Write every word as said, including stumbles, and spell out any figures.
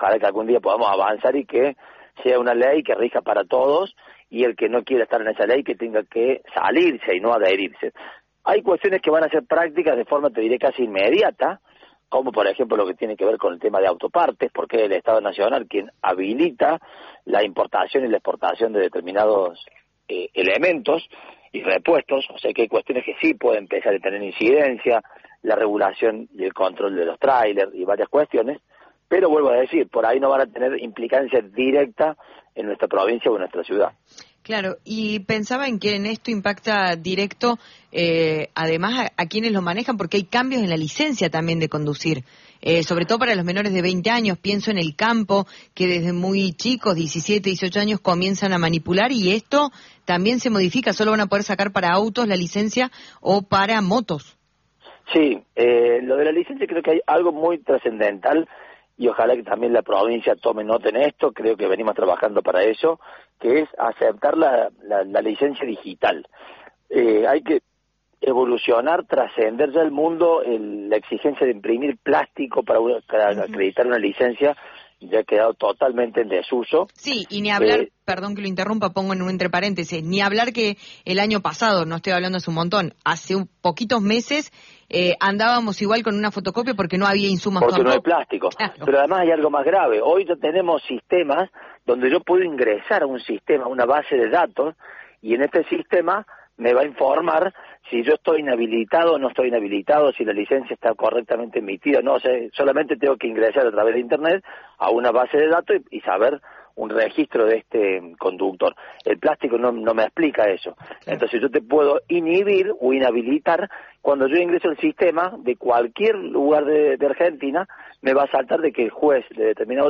ojalá que algún día podamos avanzar y que sea una ley que rija para todos, y el que no quiera estar en esa ley que tenga que salirse y no adherirse. Hay cuestiones que van a ser prácticas de forma, te diré, casi inmediata, como por ejemplo lo que tiene que ver con el tema de autopartes, porque es el Estado Nacional quien habilita la importación y la exportación de determinados eh, elementos y repuestos. O sea que hay cuestiones que sí pueden empezar a tener incidencia, la regulación y el control de los tráilers y varias cuestiones, pero vuelvo a decir, por ahí no van a tener implicancia directa en nuestra provincia o en nuestra ciudad. Claro, y pensaba en que en esto impacta directo, eh, además, a, a quienes lo manejan, porque hay cambios en la licencia también de conducir, eh, sobre todo para los menores de veinte años. Pienso en el campo, que desde muy chicos, diecisiete, dieciocho años, comienzan a manipular, y esto también se modifica. Solo van a poder sacar para autos la licencia o para motos. Sí, eh, lo de la licencia creo que hay algo muy trascendental, y ojalá que también la provincia tome nota en esto. Creo que venimos trabajando para eso, que es aceptar la, la, la licencia digital. Eh, hay que evolucionar, trascender ya el mundo, el, la exigencia de imprimir plástico para, para uh-huh. acreditar una licencia ya ha quedado totalmente en desuso. Sí, y ni hablar, eh, perdón que lo interrumpa, pongo en un entre paréntesis, ni hablar que el año pasado, no estoy hablando hace un montón, hace un poquitos meses eh, andábamos igual con una fotocopia porque no había insumos. Porque tampoco. no hay plástico. Claro. Pero además hay algo más grave. Hoy ya tenemos sistemas donde yo puedo ingresar a un sistema, a una base de datos, y en este sistema me va a informar si yo estoy inhabilitado o no estoy inhabilitado, si la licencia está correctamente emitida. No, o sea, solamente tengo que ingresar a través de Internet a una base de datos y, y saber un registro de este conductor. El plástico no, no me explica eso. Claro. Entonces yo te puedo inhibir o inhabilitar. Cuando yo ingreso al sistema de cualquier lugar de, de Argentina, me va a saltar de que el juez de determinado